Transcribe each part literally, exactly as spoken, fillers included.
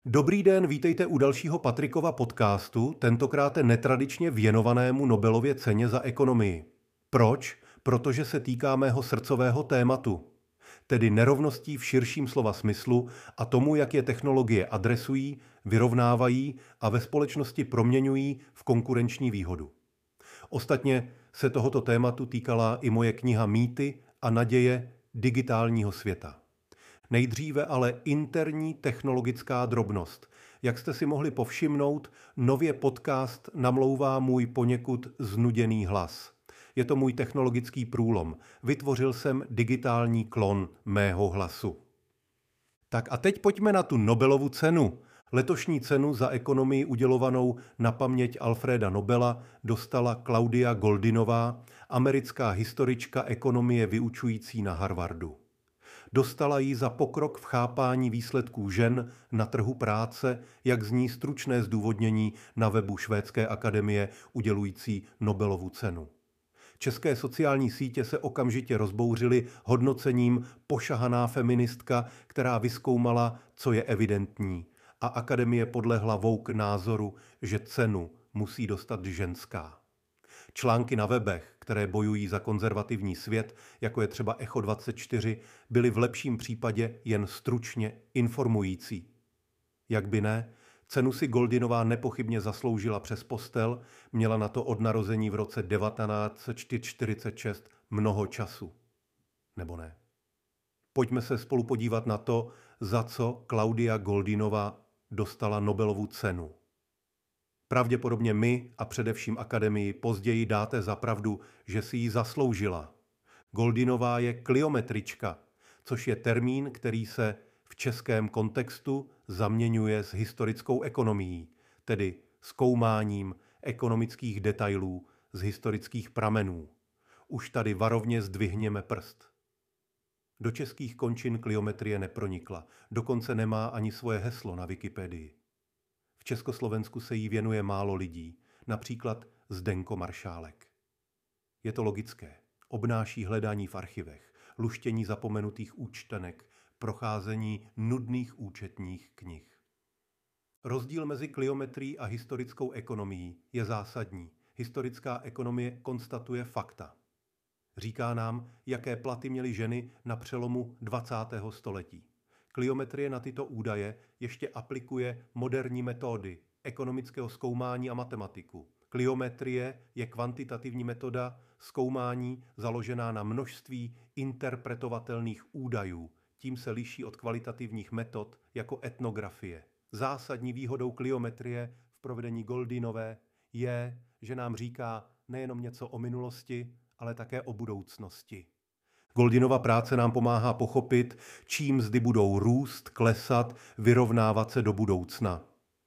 Dobrý den, vítejte u dalšího Patrikova podcastu, tentokrát netradičně věnovanému Nobelově ceně za ekonomii. Proč? Protože se týká mého srdcového tématu, tedy nerovností v širším slova smyslu a tomu, jak je technologie adresují, vyrovnávají a ve společnosti proměňují v konkurenční výhodu. Ostatně se tohoto tématu týkala i moje kniha Mýty a naděje digitálního světa. Nejdříve ale interní technologická drobnost. Jak jste si mohli povšimnout, nově podcast namlouvá můj poněkud znuděný hlas. Je to můj technologický průlom. Vytvořil jsem digitální klon mého hlasu. Tak a teď pojďme na tu Nobelovu cenu. Letošní cenu za ekonomii udělovanou na paměť Alfreda Nobela dostala Claudia Goldinová, americká historička ekonomie vyučující na Harvardu. Dostala ji za pokrok v chápání výsledků žen na trhu práce, jak zní stručné zdůvodnění na webu Švédské akademie udělující Nobelovu cenu. České sociální sítě se okamžitě rozbouřily hodnocením pošahaná feministka, která vyzkoumala, co je evidentní, a akademie podlehla woke názoru, že cenu musí dostat ženská. Články na webech, které bojují za konzervativní svět, jako je třeba Echo dvacet čtyři, byly v lepším případě jen stručně informující. Jak by ne, cenu si Goldinová nepochybně zasloužila přes postel, měla na to od narození v roce devatenáct set čtyřicet šest mnoho času. Nebo ne? Pojďme se spolu podívat na to, za co Claudia Goldinová dostala Nobelovu cenu. Pravděpodobně my a především akademii později dáte za pravdu, že si ji zasloužila. Goldinová je kliometrička, což je termín, který se v českém kontextu zaměňuje s historickou ekonomií, tedy zkoumáním ekonomických detailů z historických pramenů. Už tady varovně zdvihněme prst. Do českých končin kliometrie nepronikla, dokonce nemá ani svoje heslo na Wikipedii. V Československu se jí věnuje málo lidí, například Zdenko Maršálek. Je to logické. Obnáší hledání v archivech, luštění zapomenutých účtenek, procházení nudných účetních knih. Rozdíl mezi kliometrií a historickou ekonomií je zásadní. Historická ekonomie konstatuje fakta. Říká nám, jaké platy měly ženy na přelomu dvacátého století. Kliometrie na tyto údaje ještě aplikuje moderní metody ekonomického zkoumání a matematiku. Kliometrie je kvantitativní metoda zkoumání založená na množství interpretovatelných údajů. Tím se liší od kvalitativních metod jako etnografie. Zásadní výhodou kliometrie v provedení Goldinové je, že nám říká nejenom něco o minulosti, ale také o budoucnosti. Goldinova práce nám pomáhá pochopit, čím mzdy budou růst, klesat, vyrovnávat se do budoucna.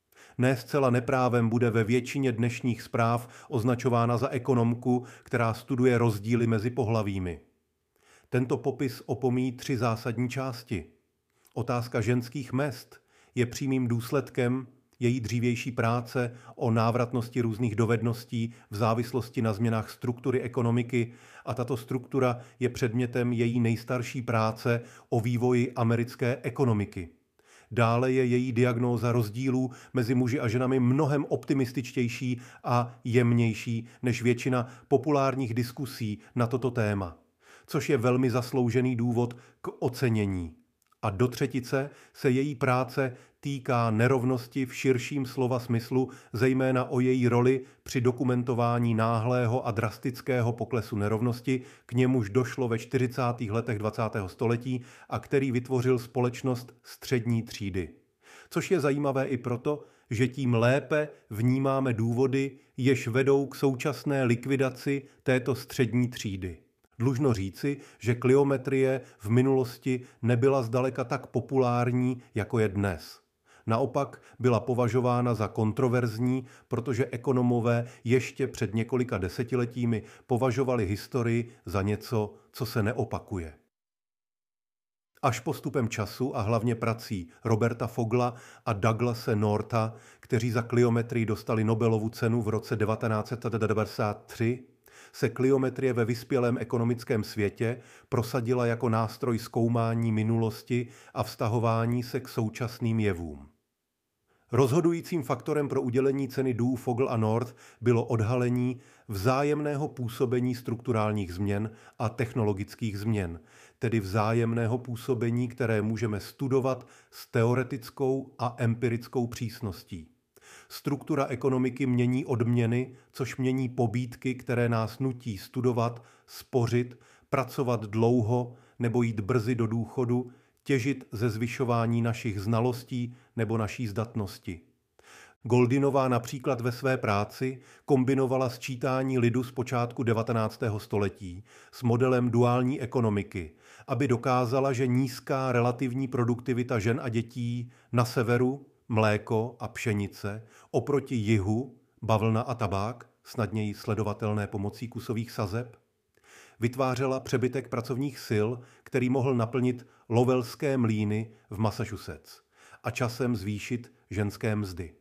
Ne zcela neprávem bude ve většině dnešních zpráv označována za ekonomku, která studuje rozdíly mezi pohlavími. Tento popis opomíjí tři zásadní části. Otázka ženských mezd je přímým důsledkem její dřívější práce o návratnosti různých dovedností v závislosti na změnách struktury ekonomiky a tato struktura je předmětem její nejstarší práce o vývoji americké ekonomiky. Dále je její diagnóza rozdílů mezi muži a ženami mnohem optimističtější a jemnější než většina populárních diskusí na toto téma, což je velmi zasloužený důvod k ocenění. A do třetice se její práce týká nerovnosti v širším slova smyslu, zejména o její roli při dokumentování náhlého a drastického poklesu nerovnosti, k němuž došlo ve čtyřicátých letech dvacátého století a který vytvořil společnost střední třídy. Což je zajímavé i proto, že tím lépe vnímáme důvody, jež vedou k současné likvidaci této střední třídy. Dlužno říci, že kliometrie v minulosti nebyla zdaleka tak populární, jako je dnes. Naopak byla považována za kontroverzní, protože ekonomové ještě před několika desetiletími považovali historii za něco, co se neopakuje. Až postupem času a hlavně prací Roberta Fogla a Douglase Northa, kteří za kliometrii dostali Nobelovu cenu v roce devatenáct set devadesát tři, se kliometrie ve vyspělém ekonomickém světě prosadila jako nástroj zkoumání minulosti a vztahování se k současným jevům. Rozhodujícím faktorem pro udělení ceny Dewey, Fogel a North bylo odhalení vzájemného působení strukturálních změn a technologických změn, tedy vzájemného působení, které můžeme studovat s teoretickou a empirickou přísností. Struktura ekonomiky mění odměny, což mění pobídky, které nás nutí studovat, spořit, pracovat dlouho nebo jít brzy do důchodu, těžit ze zvyšování našich znalostí nebo naší zdatnosti. Goldinová například ve své práci kombinovala sčítání lidu z počátku devatenáctého století s modelem duální ekonomiky, aby dokázala, že nízká relativní produktivita žen a dětí na severu, mléko a pšenice, oproti jihu, bavlna a tabák, snadněji sledovatelné pomocí kusových sazeb, vytvářela přebytek pracovních sil, který mohl naplnit Lowellské mlýny v Massachusetts a časem zvýšit ženské mzdy.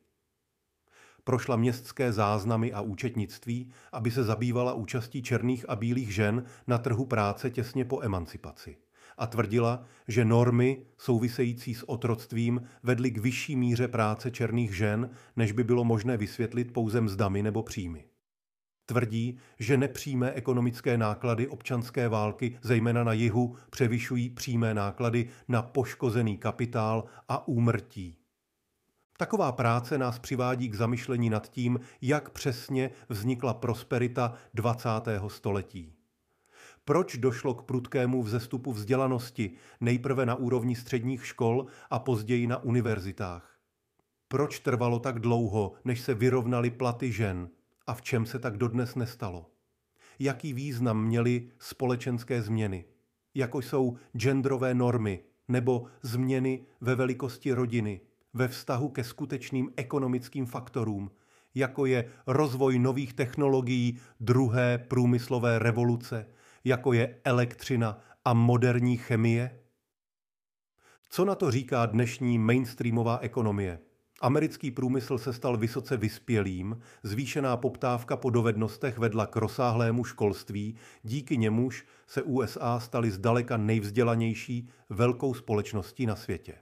Prošla městské záznamy a účetnictví, aby se zabývala účastí černých a bílých žen na trhu práce těsně po emancipaci. A tvrdila, že normy související s otroctvím vedly k vyšší míře práce černých žen, než by bylo možné vysvětlit pouze mzdami nebo příjmy. Tvrdí, že nepřímé ekonomické náklady občanské války, zejména na jihu, převyšují přímé náklady na poškozený kapitál a úmrtí. Taková práce nás přivádí k zamyšlení nad tím, jak přesně vznikla prosperita dvacátého století. Proč došlo k prudkému vzestupu vzdělanosti, nejprve na úrovni středních škol a později na univerzitách? Proč trvalo tak dlouho, než se vyrovnaly platy žen? A v čem se tak dodnes nestalo? Jaký význam měly společenské změny, jako jsou genderové normy nebo změny ve velikosti rodiny, ve vztahu ke skutečným ekonomickým faktorům, jako je rozvoj nových technologií druhé průmyslové revoluce, jako je elektřina a moderní chemie? Co na to říká dnešní mainstreamová ekonomie? Americký průmysl se stal vysoce vyspělým, zvýšená poptávka po dovednostech vedla k rozsáhlému školství, díky němuž se U S A staly zdaleka nejvzdělanější velkou společností na světě.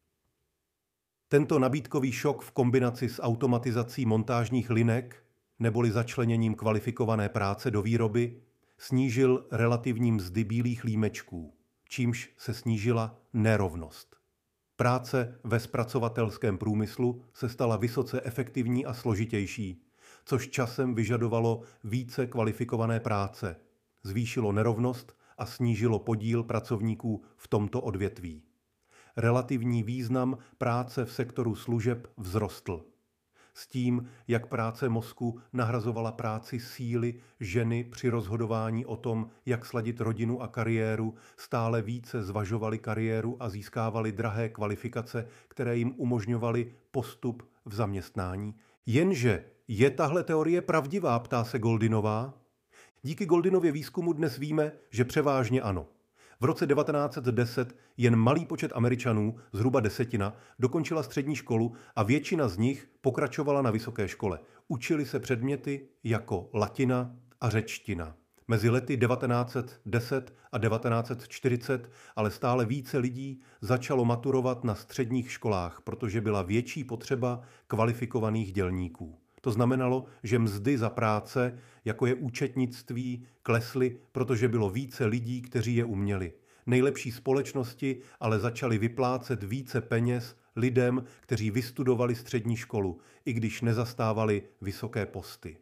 Tento nabídkový šok v kombinaci s automatizací montážních linek neboli začleněním kvalifikované práce do výroby snížil relativní mzdy bílých límečků, čímž se snížila nerovnost. Práce ve zpracovatelském průmyslu se stala vysoce efektivní a složitější, což časem vyžadovalo více kvalifikované práce, zvýšilo nerovnost a snížilo podíl pracovníků v tomto odvětví. Relativní význam práce v sektoru služeb vzrostl. S tím, jak práce mozku nahrazovala práci síly ženy při rozhodování o tom, jak sladit rodinu a kariéru, stále více zvažovali kariéru a získávali drahé kvalifikace, které jim umožňovaly postup v zaměstnání. Jenže je tahle teorie pravdivá, ptá se Goldinová? Díky Goldinově výzkumu dnes víme, že převážně ano. V roce devatenáct set deset jen malý počet Američanů, zhruba desetina, dokončila střední školu a většina z nich pokračovala na vysoké škole. Učili se předměty jako latina a řečtina. Mezi lety devatenáct set deset a devatenáct set čtyřicet ale stále více lidí začalo maturovat na středních školách, protože byla větší potřeba kvalifikovaných dělníků. To znamenalo, že mzdy za práce, jako je účetnictví, klesly, protože bylo více lidí, kteří je uměli. Nejlepší společnosti ale začaly vyplácet více peněz lidem, kteří vystudovali střední školu, i když nezastávali vysoké posty.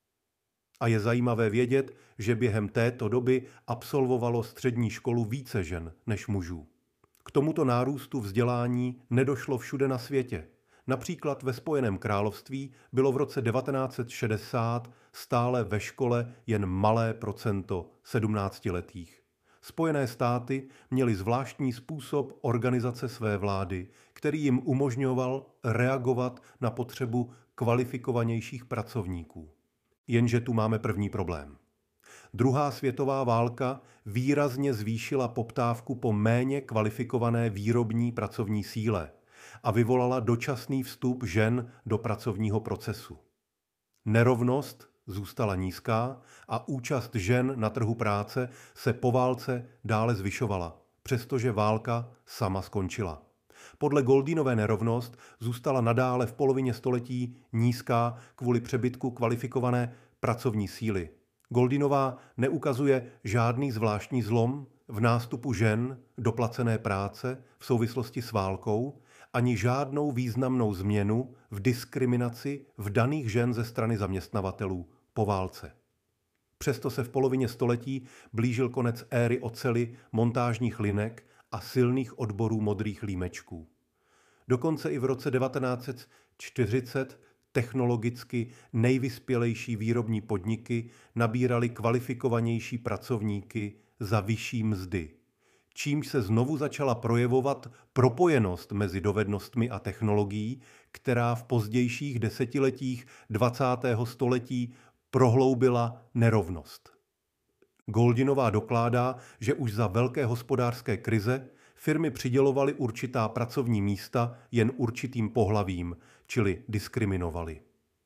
A je zajímavé vědět, že během této doby absolvovalo střední školu více žen než mužů. K tomuto nárůstu vzdělání nedošlo všude na světě. Například ve Spojeném království bylo v roce devatenáct set šedesát stále ve škole jen malé procento sedmnáctiletých. Spojené státy měly zvláštní způsob organizace své vlády, který jim umožňoval reagovat na potřebu kvalifikovanějších pracovníků. Jenže tu máme první problém. Druhá světová válka výrazně zvýšila poptávku po méně kvalifikované výrobní pracovní síle a vyvolala dočasný vstup žen do pracovního procesu. Nerovnost zůstala nízká a účast žen na trhu práce se po válce dále zvyšovala, přestože válka sama skončila. Podle Goldinové nerovnost zůstala nadále v polovině století nízká kvůli přebytku kvalifikované pracovní síly. Goldinová neukazuje žádný zvláštní zlom v nástupu žen do placené práce v souvislosti s válkou, ani žádnou významnou změnu v diskriminaci vdaných žen ze strany zaměstnavatelů po válce. Přesto se v polovině století blížil konec éry oceli, montážních linek a silných odborů modrých límečků. Dokonce i v roce devatenáct set čtyřicet technologicky nejvyspělejší výrobní podniky nabíraly kvalifikovanější pracovníky za vyšší mzdy, čímž se znovu začala projevovat propojenost mezi dovednostmi a technologií, která v pozdějších desetiletích dvacátého století prohloubila nerovnost. Goldinová dokládá, že už za velké hospodářské krize firmy přidělovaly určitá pracovní místa jen určitým pohlavím, čili diskriminovaly.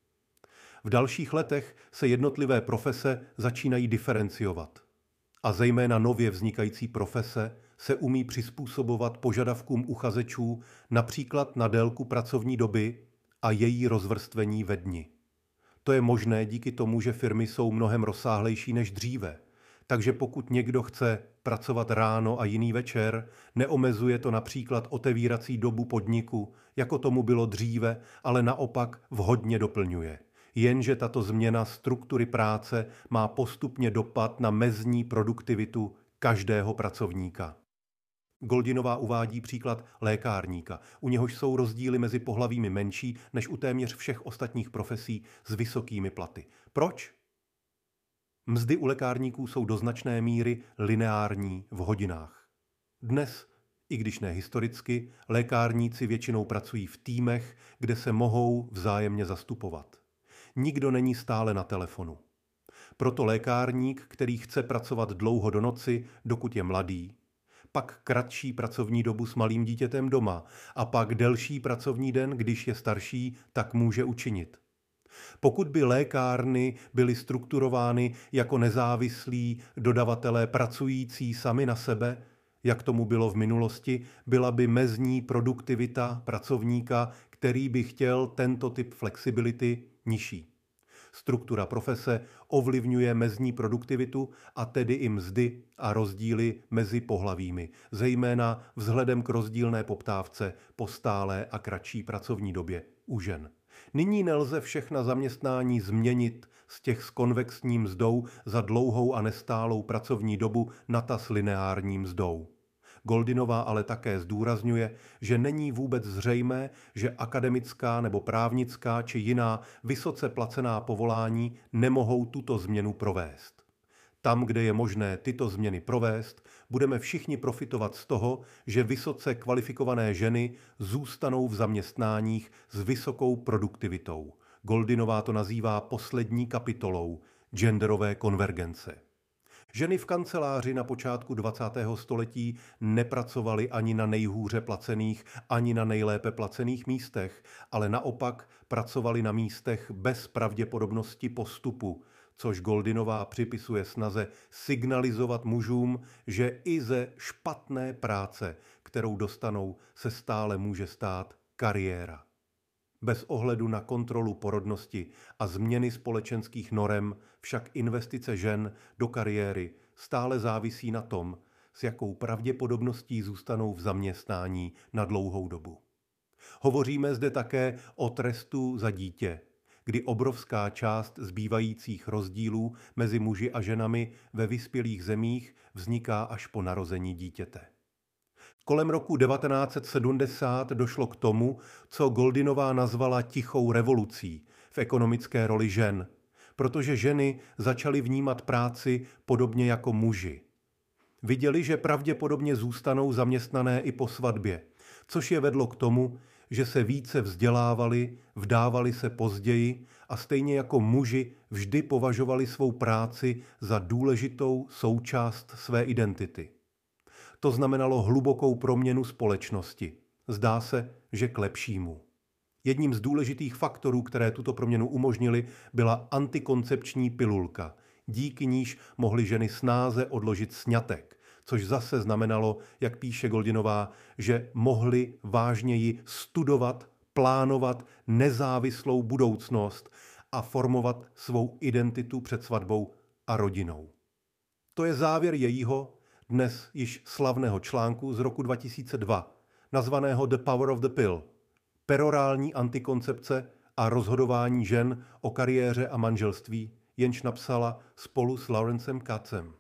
V dalších letech se jednotlivé profese začínají diferenciovat. A zejména nově vznikající profese se umí přizpůsobovat požadavkům uchazečů například na délku pracovní doby a její rozvrstvení ve dni. To je možné díky tomu, že firmy jsou mnohem rozsáhlejší než dříve. Takže pokud někdo chce pracovat ráno a jiný večer, neomezuje to například otevírací dobu podniku, jako tomu bylo dříve, ale naopak vhodně doplňuje. Jenže tato změna struktury práce má postupně dopad na mezní produktivitu každého pracovníka. Goldinová uvádí příklad lékárníka, u něhož jsou rozdíly mezi pohlavími menší než u téměř všech ostatních profesí s vysokými platy. Proč? Mzdy u lékárníků jsou do značné míry lineární v hodinách. Dnes, i když ne historicky, lékárníci většinou pracují v týmech, kde se mohou vzájemně zastupovat. Nikdo není stále na telefonu. Proto lékárník, který chce pracovat dlouho do noci, dokud je mladý, pak kratší pracovní dobu s malým dítětem doma a pak delší pracovní den, když je starší, tak může učinit. Pokud by lékárny byly strukturovány jako nezávislí dodavatelé pracující sami na sebe, jak tomu bylo v minulosti, byla by mezní produktivita pracovníka, který by chtěl tento typ flexibility, nižší. Struktura profese ovlivňuje mezní produktivitu a tedy i mzdy a rozdíly mezi pohlavími, zejména vzhledem k rozdílné poptávce po stálé a kratší pracovní době u žen. Nyní nelze všechna zaměstnání změnit z těch s konvexní mzdou za dlouhou a nestálou pracovní dobu na ta s lineární mzdou. Goldinová ale také zdůrazňuje, že není vůbec zřejmé, že akademická nebo právnická či jiná vysoce placená povolání nemohou tuto změnu provést. Tam, kde je možné tyto změny provést, budeme všichni profitovat z toho, že vysoce kvalifikované ženy zůstanou v zaměstnáních s vysokou produktivitou. Goldinová to nazývá poslední kapitolou genderové konvergence. Ženy v kanceláři na počátku dvacátého století nepracovaly ani na nejhůře placených, ani na nejlépe placených místech, ale naopak pracovaly na místech bez pravděpodobnosti postupu, což Goldinová připisuje snaze signalizovat mužům, že i ze špatné práce, kterou dostanou, se stále může stát kariéra. Bez ohledu na kontrolu porodnosti a změny společenských norem však investice žen do kariéry stále závisí na tom, s jakou pravděpodobností zůstanou v zaměstnání na dlouhou dobu. Hovoříme zde také o trestu za dítě, kdy obrovská část zbývajících rozdílů mezi muži a ženami ve vyspělých zemích vzniká až po narození dítěte. Kolem roku devatenáct set sedmdesát došlo k tomu, co Goldinová nazvala tichou revolucí v ekonomické roli žen, protože ženy začaly vnímat práci podobně jako muži. Viděli, že pravděpodobně zůstanou zaměstnané i po svatbě, což je vedlo k tomu, že se více vzdělávali, vdávali se později a stejně jako muži vždy považovali svou práci za důležitou součást své identity. To znamenalo hlubokou proměnu společnosti. Zdá se, že k lepšímu. Jedním z důležitých faktorů, které tuto proměnu umožnily, byla antikoncepční pilulka. Díky níž mohly ženy snáze odložit sňatek, což zase znamenalo, jak píše Goldinová, že mohli vážněji studovat, plánovat nezávislou budoucnost a formovat svou identitu před svatbou a rodinou. To je závěr jejího dnes již slavného článku z roku dva tisíce dva, nazvaného The Power of the Pill, perorální antikoncepce a rozhodování žen o kariéře a manželství, jenž napsala spolu s Lawrencem Katzem.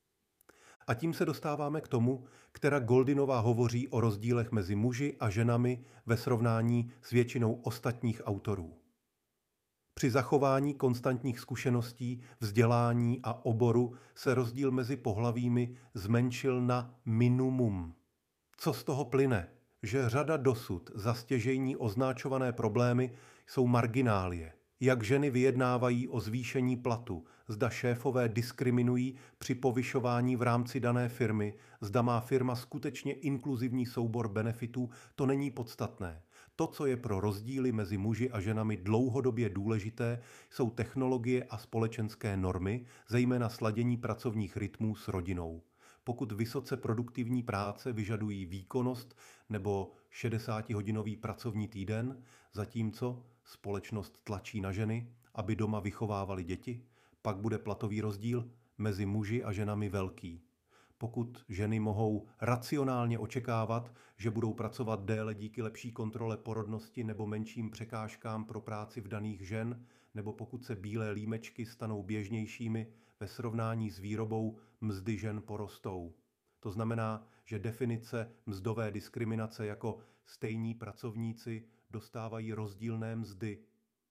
A tím se dostáváme k tomu, která Goldinová hovoří o rozdílech mezi muži a ženami ve srovnání s většinou ostatních autorů. Při zachování konstantních zkušeností, vzdělání a oboru se rozdíl mezi pohlavími zmenšil na minimum. Co z toho plyne? Že řada dosud za stěžejní označované problémy jsou marginálie. Jak ženy vyjednávají o zvýšení platu, zda šéfové diskriminují při povyšování v rámci dané firmy, zda má firma skutečně inkluzivní soubor benefitů, to není podstatné. To, co je pro rozdíly mezi muži a ženami dlouhodobě důležité, jsou technologie a společenské normy, zejména sladění pracovních rytmů s rodinou. Pokud vysoce produktivní práce vyžadují výkonnost nebo šedesátihodinový pracovní týden, zatímco společnost tlačí na ženy, aby doma vychovávali děti, pak bude platový rozdíl mezi muži a ženami velký. Pokud ženy mohou racionálně očekávat, že budou pracovat déle díky lepší kontrole porodnosti nebo menším překážkám pro práci v daných žen, nebo pokud se bílé límečky stanou běžnějšími ve srovnání s výrobou, mzdy žen porostou. To znamená, že definice mzdové diskriminace jako stejní pracovníci dostávají rozdílné mzdy.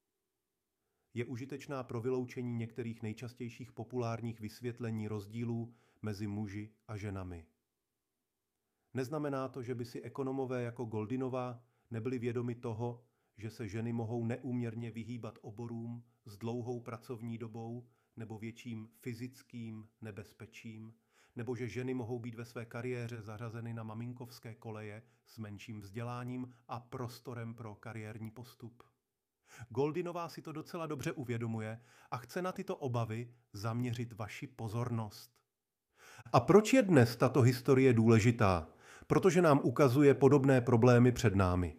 Je užitečná pro vyloučení některých nejčastějších populárních vysvětlení rozdílů mezi muži a ženami. Neznamená to, že by si ekonomové jako Goldinová nebyli vědomi toho, že se ženy mohou neúměrně vyhýbat oborům s dlouhou pracovní dobou nebo větším fyzickým nebezpečím, nebo že ženy mohou být ve své kariéře zařazeny na maminkovské koleje s menším vzděláním a prostorem pro kariérní postup. Goldinová si to docela dobře uvědomuje a chce na tyto obavy zaměřit vaši pozornost. A proč je dnes tato historie důležitá? Protože nám ukazuje podobné problémy před námi.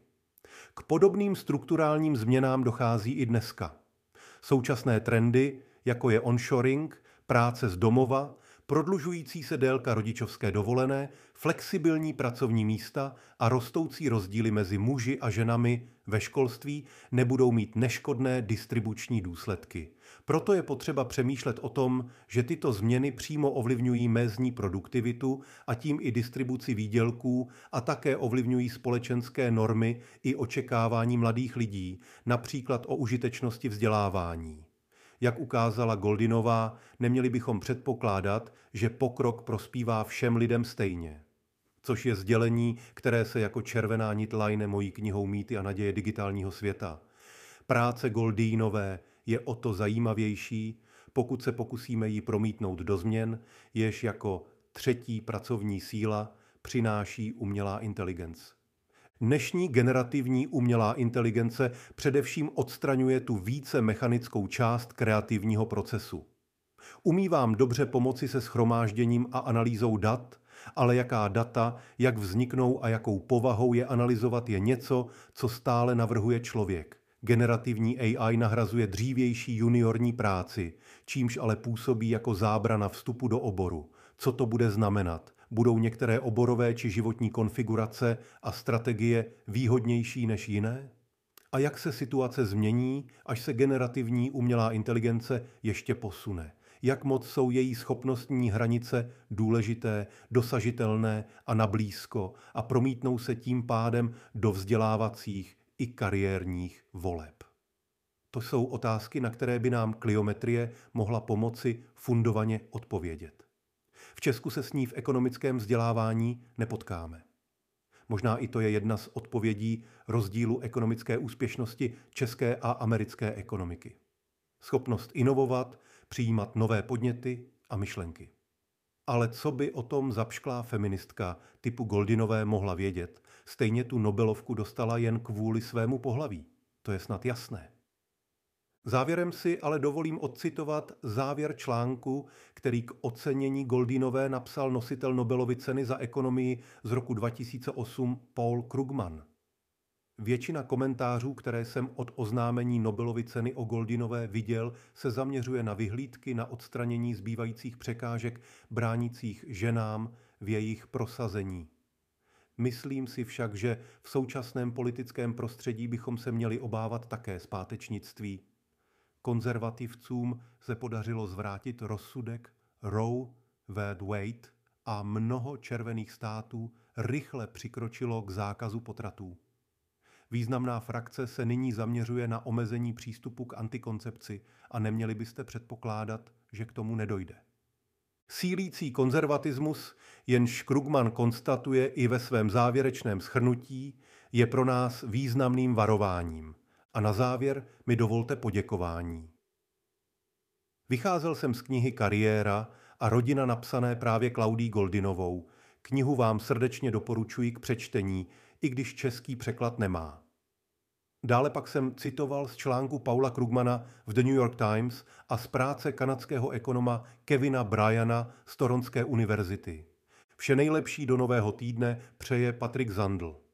K podobným strukturálním změnám dochází i dneska. Současné trendy, jako je onshoring, práce z domova, prodlužující se délka rodičovské dovolené, flexibilní pracovní místa a rostoucí rozdíly mezi muži a ženami ve školství nebudou mít neškodné distribuční důsledky. Proto je potřeba přemýšlet o tom, že tyto změny přímo ovlivňují mezní produktivitu a tím i distribuci výdělků a také ovlivňují společenské normy i očekávání mladých lidí, například o užitečnosti vzdělávání. Jak ukázala Goldinová, neměli bychom předpokládat, že pokrok prospívá všem lidem stejně. Což je sdělení, které se jako červená nit line mojí knihou Mýty a naděje digitálního světa. Práce Goldinové je o to zajímavější, pokud se pokusíme ji promítnout do změn, jež jako třetí pracovní síla přináší umělá inteligence. Dnešní generativní umělá inteligence především odstraňuje tu více mechanickou část kreativního procesu. Umí vám dobře pomoci se shromážděním a analýzou dat, ale jaká data, jak vzniknou a jakou povahou je analyzovat, je něco, co stále navrhuje člověk. Generativní A I nahrazuje dřívější juniorní práci, čímž ale působí jako zábrana vstupu do oboru. Co to bude znamenat? Budou některé oborové či životní konfigurace a strategie výhodnější než jiné? A jak se situace změní, až se generativní umělá inteligence ještě posune? Jak moc jsou její schopnostní hranice důležité, dosažitelné a nablízko a promítnou se tím pádem do vzdělávacích i kariérních voleb? To jsou otázky, na které by nám kliometrie mohla pomoci fundovaně odpovědět. V Česku se s ní v ekonomickém vzdělávání nepotkáme. Možná i to je jedna z odpovědí rozdílu ekonomické úspěšnosti české a americké ekonomiky. Schopnost inovovat, přijímat nové podněty a myšlenky. Ale co by o tom zapšklá feministka typu Goldinové mohla vědět? Stejně tu Nobelovku dostala jen kvůli svému pohlaví. To je snad jasné. Závěrem si ale dovolím odcitovat závěr článku, který k ocenění Goldinové napsal nositel Nobelovy ceny za ekonomii z roku dva tisíce osm Paul Krugman. Většina komentářů, které jsem od oznámení Nobelovy ceny o Goldinové viděl, se zaměřuje na vyhlídky na odstranění zbývajících překážek bránících ženám v jejich prosazení. Myslím si však, že v současném politickém prostředí bychom se měli obávat také zpátečnictví. Konzervativcům se podařilo zvrátit rozsudek Roe v. Wade a mnoho červených států rychle přikročilo k zákazu potratů. Významná frakce se nyní zaměřuje na omezení přístupu k antikoncepci a neměli byste předpokládat, že k tomu nedojde. Sílící konzervatismus, jenž Krugman konstatuje i ve svém závěrečném shrnutí, je pro nás významným varováním. A na závěr mi dovolte poděkování. Vycházel jsem z knihy Kariéra a rodina napsané právě Klaudií Goldinovou. Knihu vám srdečně doporučuji k přečtení, i když český překlad nemá. Dále pak jsem citoval z článku Paula Krugmana v The New York Times a z práce kanadského ekonoma Kevina Bryana z Toronské univerzity. Vše nejlepší do nového týdne přeje Patrik Zandl.